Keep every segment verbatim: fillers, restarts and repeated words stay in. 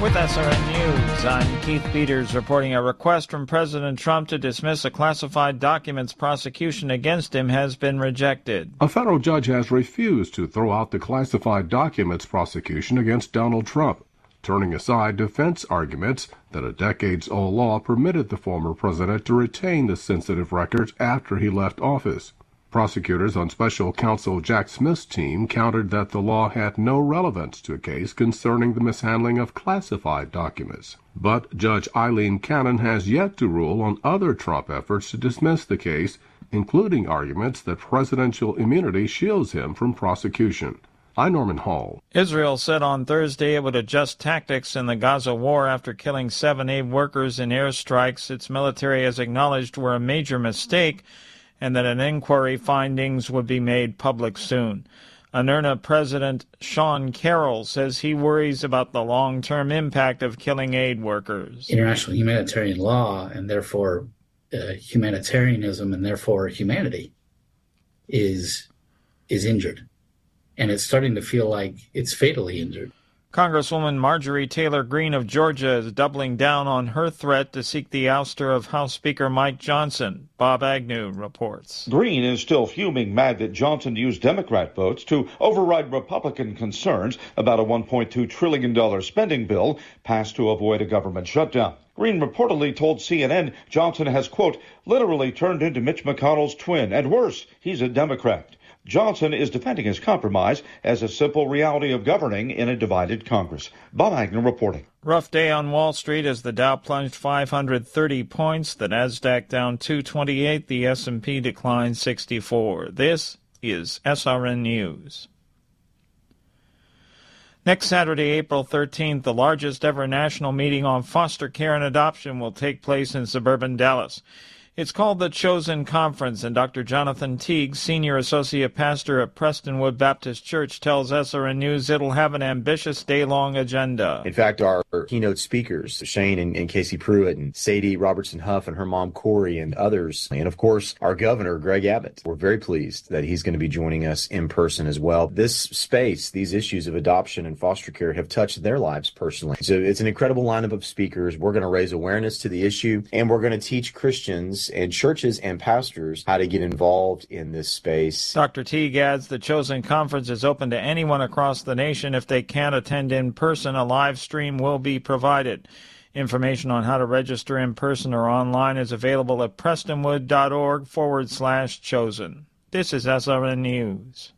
With S R N News, I'm Keith Peters reporting a request from President Trump to dismiss a classified documents prosecution against him has been rejected. A federal judge has refused to throw out the classified documents prosecution against Donald Trump, turning aside defense arguments that a decades-old law permitted the former president to retain the sensitive records after he left office. Prosecutors on special counsel Jack Smith's team countered that the law had no relevance to a case concerning the mishandling of classified documents. But Judge Eileen Cannon has yet to rule on other Trump efforts to dismiss the case, including arguments that presidential immunity shields him from prosecution. I'm Norman Hall. Israel said on Thursday it would adjust tactics in the Gaza war after killing seven aid workers in airstrikes its military has acknowledged were a major mistake, and that an inquiry findings would be made public soon. U N R N A President Sean Carroll says he worries about the long-term impact of killing aid workers. International humanitarian law, and therefore uh, humanitarianism, and therefore humanity, is is injured. And it's starting to feel like it's fatally injured. Congresswoman Marjorie Taylor Greene of Georgia is doubling down on her threat to seek the ouster of House Speaker Mike Johnson. Bob Agnew reports. Greene is still fuming mad that Johnson used Democrat votes to override Republican concerns about a one point two trillion dollars spending bill passed to avoid a government shutdown. Greene reportedly told C N N Johnson has, quote, literally turned into Mitch McConnell's twin, and worse, he's a Democrat. Johnson is defending his compromise as a simple reality of governing in a divided Congress. Bob Agnew reporting. Rough day on Wall Street as the Dow plunged five hundred thirty points, the Nasdaq down two twenty-eight, the S and P declined sixty-four. This is S R N News. Next Saturday, April thirteenth, the largest ever national meeting on foster care and adoption will take place in suburban Dallas. It's called the Chosen Conference, and Doctor Jonathan Teague, Senior Associate Pastor at Prestonwood Baptist Church, tells S R N News it'll have an ambitious day-long agenda. In fact, our keynote speakers, Shane and, and Casey Pruitt and Sadie Robertson Huff and her mom Corey and others, and of course our governor, Greg Abbott. We're very pleased that he's going to be joining us in person as well. This space, these issues of adoption and foster care have touched their lives personally. So it's an incredible lineup of speakers. We're going to raise awareness to the issue, and we're going to teach Christians and churches and pastors how to get involved in this space. Doctor Teague adds the Chosen Conference is open to anyone across the nation. If they can't attend in person, a live stream will be provided. Information on how to register in person or online is available at prestonwood.org forward slash chosen. This is S R N News.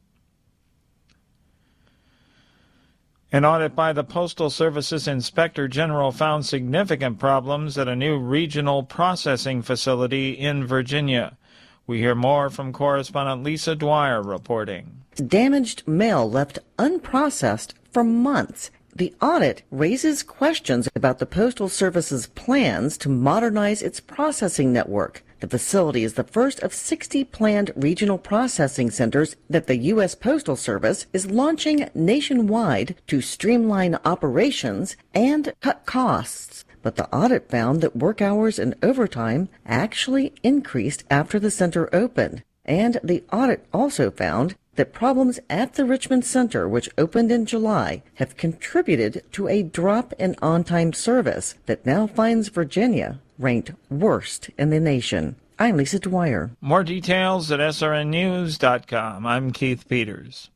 An audit by the Postal Service's Inspector General found significant problems at a new regional processing facility in Virginia. We hear more from correspondent Lisa Dwyer reporting. Damaged mail left unprocessed for months. The audit raises questions about the Postal Service's plans to modernize its processing network. The facility is the first of sixty planned regional processing centers that the U S Postal Service is launching nationwide to streamline operations and cut costs. But the audit found that work hours and overtime actually increased after the center opened. And the audit also found that problems at the Richmond Center, which opened in July, have contributed to a drop in on-time service that now finds Virginia ranked worst in the nation. I'm Lisa Dwyer. More details at S R N news dot com. I'm Keith Peters.